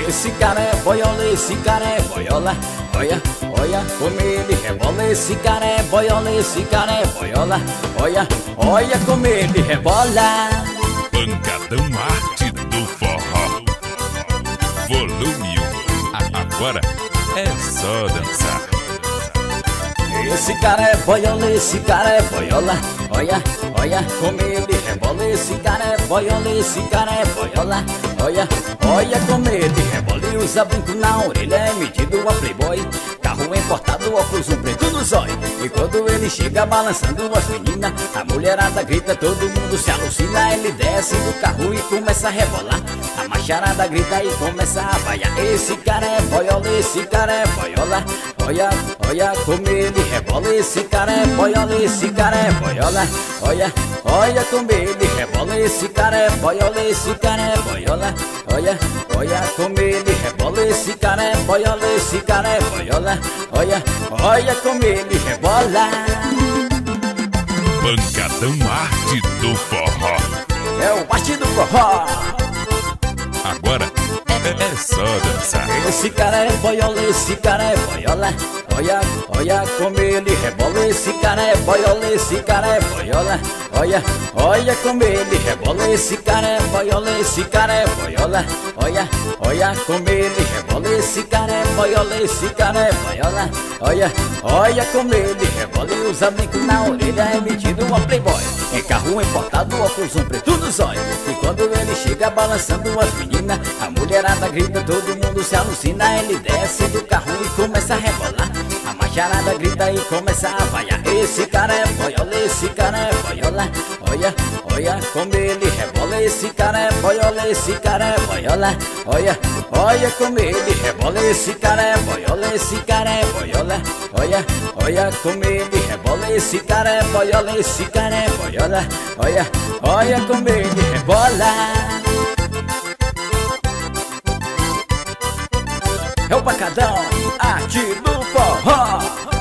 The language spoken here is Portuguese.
Esse cara é boiola, esse cara é boiola. Olha, olha como ele rebola. Esse cara é boiola, esse cara é boiola. Olha, olha como ele rebola. Pancadão Arte do Forró. Volume 1. Agora é só dançar. Esse cara é boiola, esse cara é boiola. Olha, olha como ele rebola. Esse cara é boiola, esse cara é boiola. Olha, olha como ele rebola. E usa brinco na orelha, é metido a playboy. Carro importado, óculos preto no zóio. E quando ele chega balançando as meninas, a mulherada grita, todo mundo se alucina. Ele desce do carro e começa a rebolar. A macharada grita e começa a vaiar. Esse cara é boiola, esse cara é boiola. Olha, olha como ele rebola. Esse cara é boiola, esse cara é boiola. Olha, olha como ele rebola. Esse cara é boiola, esse cara é boiola. Olha, olha como ele rebola. Esse cara é boiola, esse cara é boiola. Olha, olha como ele rebola. Pancadão Arte do Forró. É o arte do forró. Agora é só dançar. Esse cara é boiola, esse cara é boiola. Olha, olha como ele rebola. Esse cara é boiola, esse cara é boiola. Olha, olha como ele rebola. Esse cara é boiola, esse cara é boiola. Olha, olha como ele rebola. Esse cara é boiola, esse cara é boiola. Olha, olha como ele rebola. E usa brinco na orelha, é metido a playboy. Em carro importado, óculos preto no zóio. E quando ele chega balançando as meninas, a mulherada grita, todo mundo se alucina. Ele desce do carro e começa a rebolar. A macharada grita e começa a vaiar. Esse cara é boiola, esse cara é boiola. Olha, olha como ele rebola. Esse cara é boiola, esse cara é boiola. Olha, olha como ele rebola. Esse cara é boiola, esse cara é boiola. Olha, olha como ele rebola. Esse cara é boiola, esse cara é boiola. Olha, olha como ele rebola. É o Pancadão Arte do Forró.